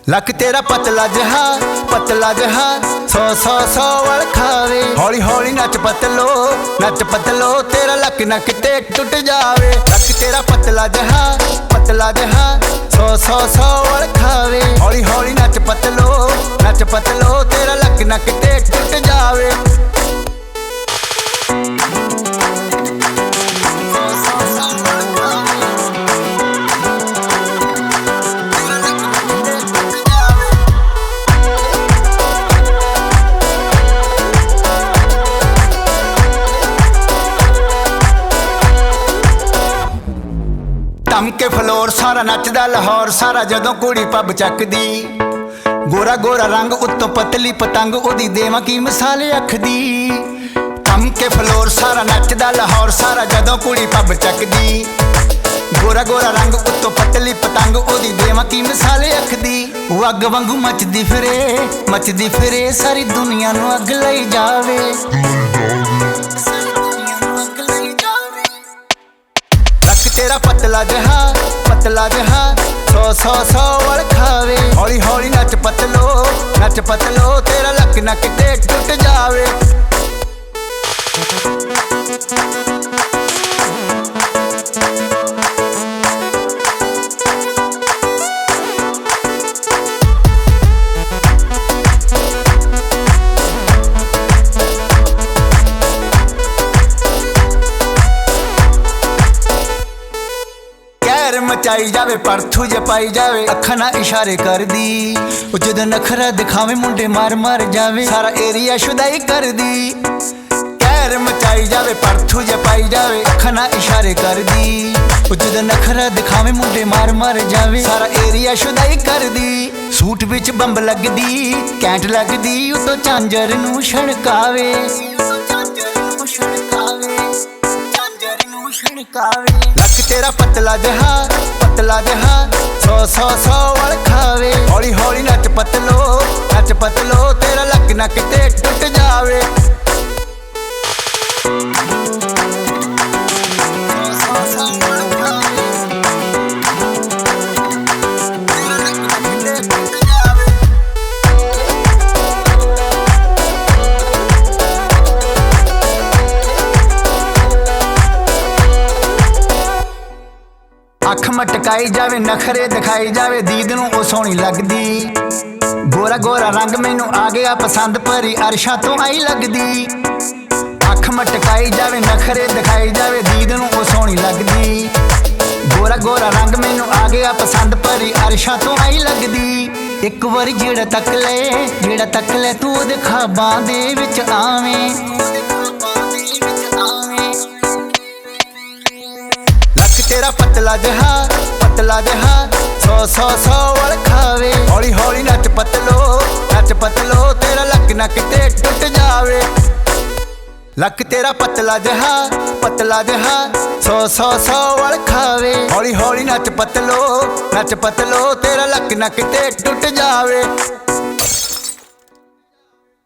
Luck तेरा पतला जहा सौ सौ सौ वल खावे। हौली हौली नच पतलो तेरा लक ना किते टुट जावे। लक तेरा पतला जहा सौ सौ सौ वल खावे। हौली हौली नच पतलो तेरा लक ना किते टुट जावे। के फलोर सारा नचदा लाहौर सारा जदों कुड़ी पब चकदी। गोरा गोरा रंग उत्तों पतली पतंग ओदी देवां की मिसाल अख दी। थम के फलोर सारा नचदा लाहौर सारा जदों कुड़ी पब चकदी। गोरा गोरा रंग उत्तों पतली पतंग ओदी देवां की मिसाल अख दी। वो अग वांगू मचदी फिरे सारी दुनिया नूं अग लई जावे। तेरा पतला जहा सौ सौ सौ वल खावे। हौली हौली नच पतलो तेरा लक ना किते टुट जावे। मचाई जावे परथू जे पाई जावे अखा ना इशारे कर दी। जदों नखरा दिखावे मुंडे मार जावे सारा एरिया शुदाई कर दी। कैर मचाई जावे परथू जे पाई जावे अखा ना इशारे कर दी। जदों नखरा दिखावे मुंडे मार जावे सारा एरिया शुदाई कर दी। सूट विच बंब लगदी कैंट लगदी उतो झांजर नूं छणकावे। लक तेरा पतला जहा सौ सौ सौ वल खावे। हौली हौली नच पतलो तेरा लक ना किते टुट जावे। अख मटकाई जावे नखरे दिखाई जावे दीद नूं ओ सोहनी लगदी। गोरा गोरा रंग मैनू आ गया पसंद परी अरशां तो आई लगदी। अख मटकाई जावे नखरे दिखाई जावे दीद नूं ओ सोहनी लगदी। गोरा गोरा रंग मैनू आ गया पसंद परी अरशां तो आई लगदी। एक वारी जेड़ा तक ले तू ओदे ख्वाबां दे विच आवें। तेरा पतला जहा सौ सौ सौ वल खावे। हौली हौली नच पतलो तेरा लक ना किते टुट जावे। लक तेरा पतला जहा सौ सौ सौ वल खावे। हौली हौली नच पतलो तेरा लक ना किते टुट जावे।